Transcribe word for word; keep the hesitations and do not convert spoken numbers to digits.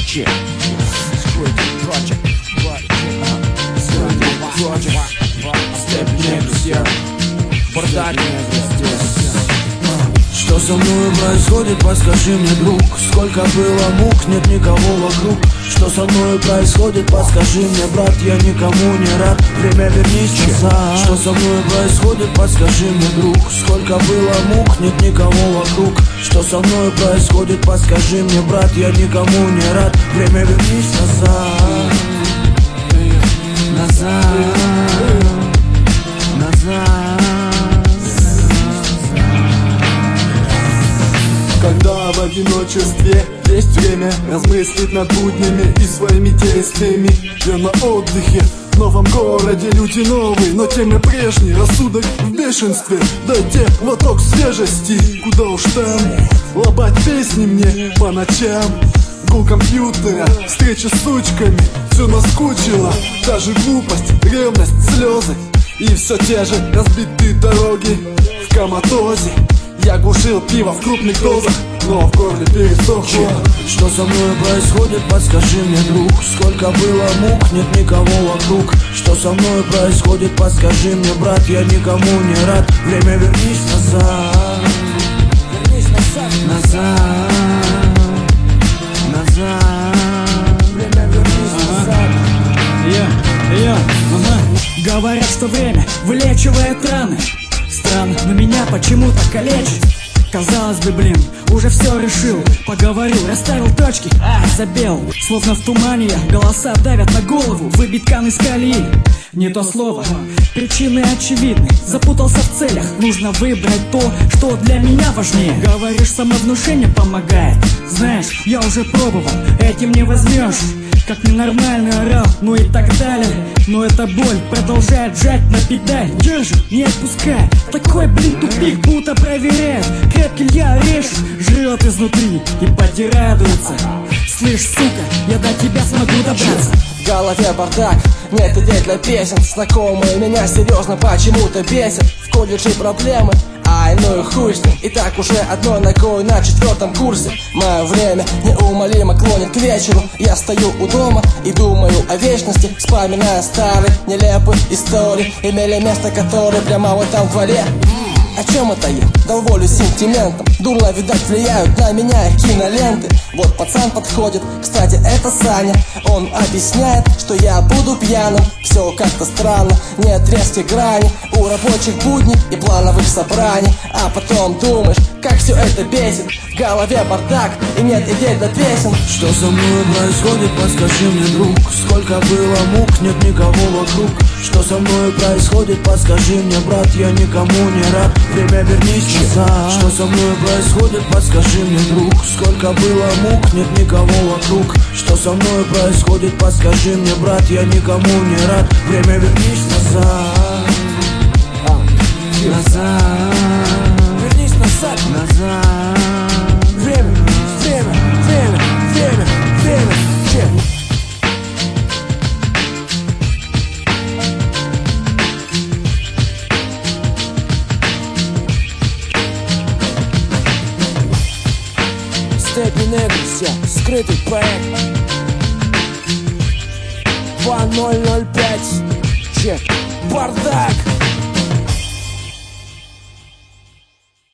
Check. Project. Project. Step нельзя. Бардак. Что со мной происходит, подскажи мне, друг. Сколько было мук, нет никого вокруг. Что со мной происходит, подскажи мне, брат. Я никому не рад, время вернись назад. Что со мной происходит, подскажи мне, друг. Сколько было мук, нет никого вокруг. Что со мной происходит, подскажи мне, брат. Я никому не рад, время вернись назад. Назад. Назад. Когда в одиночестве есть время размыслить над буднями и своими действиями. Я на отдыхе в новом городе, люди новые, но темы прежние. Рассудок в бешенстве, дайте глоток свежести. Куда уж там, лобать песни мне по ночам. Гул компьютера, встреча с сучками, все наскучило. Даже глупость, ревность, слезы и все те же разбитые дороги в коматозе. Я глушил пиво в крупных дозах, но в горле пересохло. Что со мной происходит, подскажи мне, друг. Сколько было мук, нет никого вокруг. Что со мной происходит, подскажи мне, брат. Я никому не рад, время вернись назад. Вернись назад. Назад. Назад. Время вернись назад. Я, я, ага. Говорят, что время вылечивает раны. Странно, но меня почему-то калечит. Казалось бы, блин, уже все решил. Поговорил, расставил точки, а, забел. Словно в тумане голоса давят на голову. Выбит кан из колеи, не то слово. Причины очевидны, запутался в целях. Нужно выбрать то, что для меня важнее. Говоришь, самовнушение помогает. Знаешь, я уже пробовал, этим не возьмешь. Как ненормальный орал, ну и так далее. Но эта боль продолжает жать на педаль. Держи, не отпускай. Такой, блин, тупик, будто проверяет. Крепкий я режу, жрет изнутри и поди радуется. Слышь, сука, я до тебя смогу добраться. В голове бардак, нет идей для песен. Знакомые меня серьезно почему-то бесят. В колледже проблемы, ай, ну и хуй с ним. И так уже одной ногой на четвертом курсе. Мое время неумолимо клонит к вечеру. Я стою у дома и думаю о вечности, вспоминая старые нелепые истории. Имели место, которые прямо вот там в дворе. О чем это я? Дал волю сентиментам. Дурно, видать, влияют на меня их киноленты. Вот пацан подходит, кстати, это Саня. Он объясняет, что я буду пьяным. Все как-то странно, нет резких грани у рабочих будней и плановых собраний. А потом думаешь, как все это бесит. В голове бардак и нет идей для песен. Что со мной происходит, подскажи мне, друг. Сколько было мук, нет никого вокруг. Что со мной происходит, подскажи мне, брат. Я никому не рад, время вернись назад. Что со мной происходит, подскажи мне, друг. Сколько было мук, нет никого вокруг. Что со мной происходит, подскажи мне, брат. Я никому не рад, время вернись назад. Назад. Вернись назад. Назад. Время, время, время, время, время. Check. Степень нельзя, скрытый проект. Два ноль ноль пять. Чек. Бардак.